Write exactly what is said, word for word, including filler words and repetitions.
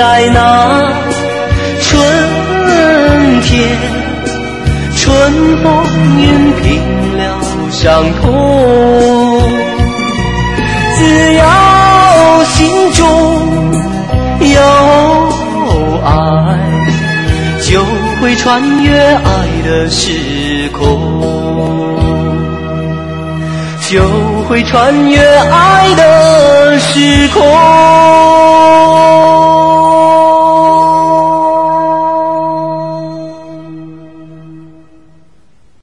在那春天，春风云平了伤痛。只要心中有爱，就会穿越爱的时空，就会穿越爱的时空。